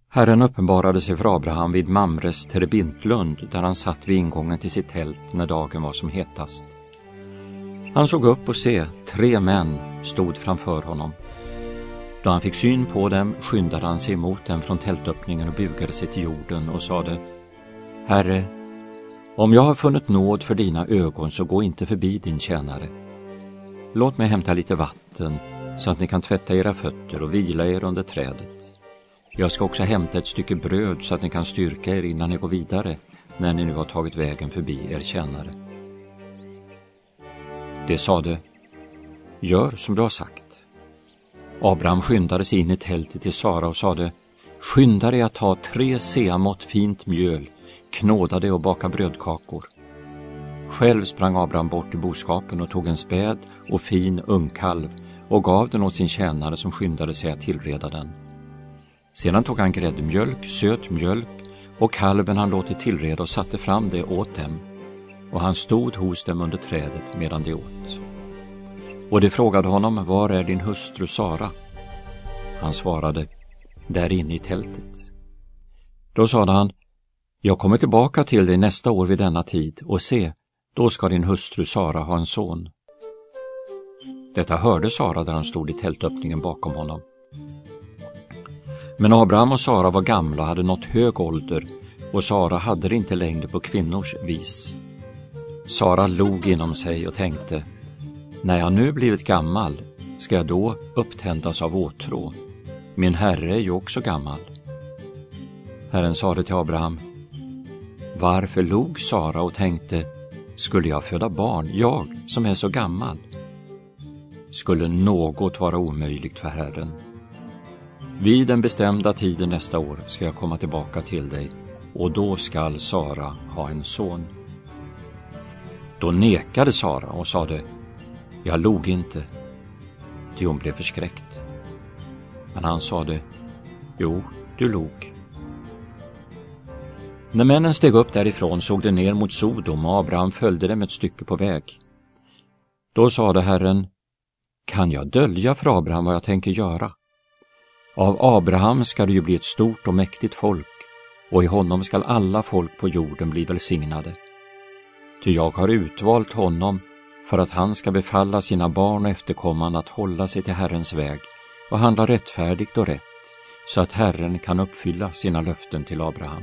Herren uppenbarade sig för Abraham vid Mamres terebintlund, där han satt vid ingången till sitt tält när dagen var som hetast. Han såg upp och se, 3 män stod framför honom. Då han fick syn på dem skyndade han sig emot dem från tältöppningen och bugade sig till jorden och sade: Herre, om jag har funnit nåd för dina ögon, så gå inte förbi din tjänare. Låt mig hämta lite vatten så att ni kan tvätta era fötter och vila er under trädet. Jag ska också hämta ett stycke bröd så att ni kan styrka er innan ni går vidare, när ni nu har tagit vägen förbi er tjänare. Det sade: Gör som du har sagt. Abraham skyndade sig in i tältet till Sara och sade: Skynda dig att ta 3 seamått fint mjöl, knåda det och baka brödkakor. Själv sprang Abraham bort till boskapen och tog en späd och fin ungkalv och gav den åt sin tjänare som skyndade sig att tillreda den. Sedan tog han gräddmjölk, söt mjölk och kalven han låtit tillreda och satte fram det åt dem. Och han stod hos dem under trädet medan de åt. Och de frågade honom: Var är din hustru Sara? Han svarade: Där inne i tältet. Då sade han: Jag kommer tillbaka till dig nästa år vid denna tid, och se, då ska din hustru Sara ha en son. Detta hörde Sara där han stod i tältöppningen bakom honom. Men Abraham och Sara var gamla och hade nått hög ålder, och Sara hade det inte längre på kvinnors vis. Sara log inom sig och tänkte: När jag nu blivit gammal, ska jag då upptändas av åtrå? Min herre är ju också gammal. Herren sade till Abraham: Varför log Sara och tänkte: Skulle jag föda barn, jag som är så gammal? Skulle något vara omöjligt för Herren? Vid den bestämda tiden nästa år ska jag komma tillbaka till dig, och då skall Sara ha en son. Då nekade Sara och sade: Jag log inte. Ty hon blev förskräckt. Men han sade: Jo, du log. När männen steg upp därifrån såg de ner mot Sodom, och Abraham följde dem ett stycke på väg. Då sade Herren: Kan jag dölja för Abraham vad jag tänker göra? Av Abraham ska det ju bli ett stort och mäktigt folk, och i honom skall alla folk på jorden bli välsignade. Ty jag har utvalt honom för att han ska befalla sina barn och efterkommande att hålla sig till Herrens väg och handla rättfärdigt och rätt, så att Herren kan uppfylla sina löften till Abraham.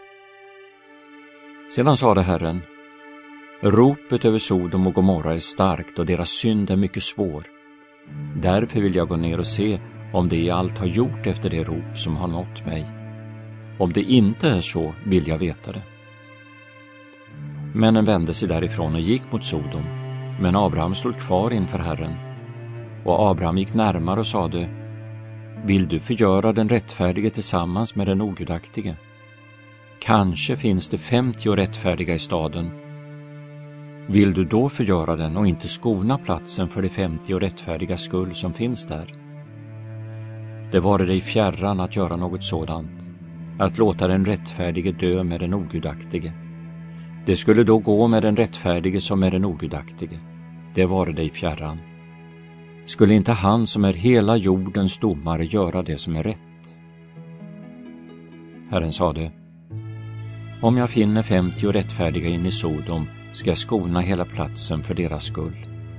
Sedan sade Herren: Ropet över Sodom och Gomorra är starkt, och deras synd är mycket svår. Därför vill jag gå ner och se om det i allt har gjort efter det rop som har nått mig. Om det inte är så, vill jag veta det. Männen vände sig därifrån och gick mot Sodom, men Abraham stod kvar inför Herren. Och Abraham gick närmare och sade: Vill du förgöra den rättfärdige tillsammans med den ogudaktige? Kanske finns det 50 rättfärdiga i staden. Vill du då förgöra den och inte skona platsen för de 50 rättfärdiga skull som finns där? Det vare dig fjärran att göra något sådant, att låta den rättfärdige dö med den ogudaktige. Det skulle då gå med den rättfärdige som med den ogudaktige. Det vare dig fjärran. Skulle inte han som är hela jordens domare göra det som är rätt? Herren sade: Om jag finner 50 rättfärdiga in i Sodom, ska jag skona hela platsen för deras skull.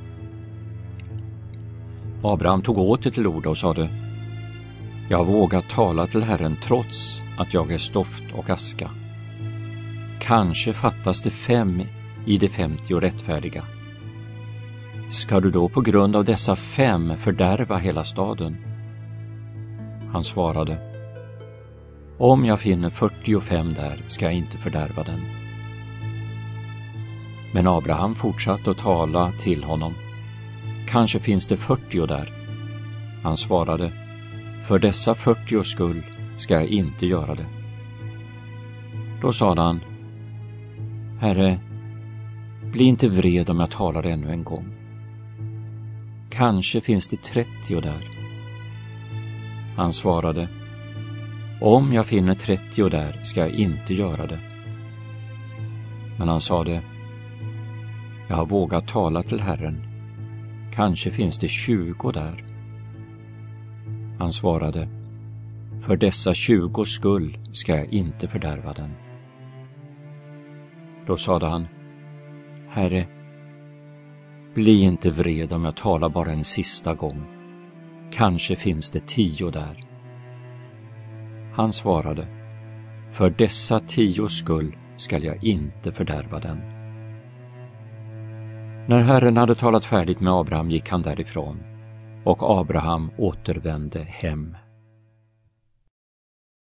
Abraham tog åter till orda och sade: Jag har vågat tala till Herren trots att jag är stoft och aska. Kanske fattas det 5 i de 50 rättfärdiga. Ska du då på grund av dessa 5 fördärva hela staden? Han svarade: Om jag finner 45 där, ska jag inte fördärva den. Men Abraham fortsatte att tala till honom: Kanske finns det 40 där. Han svarade: För dessa 40 skull ska jag inte göra det. Då sade han: Herre, bli inte vred om jag talar ännu en gång. Kanske finns det 30 där. Han svarade: Om jag finner 30 där, ska jag inte göra det. Men han sade: Jag har vågat tala till Herren. Kanske finns det 20 där. Han svarade: för dessa 20 skull ska jag inte fördärva den. Då sade han: Herre, bli inte vred om jag talar bara en sista gång. Kanske finns det 10 där. Han svarade: för dessa 10 skull skall jag inte fördärva den. När Herren hade talat färdigt med Abraham gick han därifrån, och Abraham återvände hem.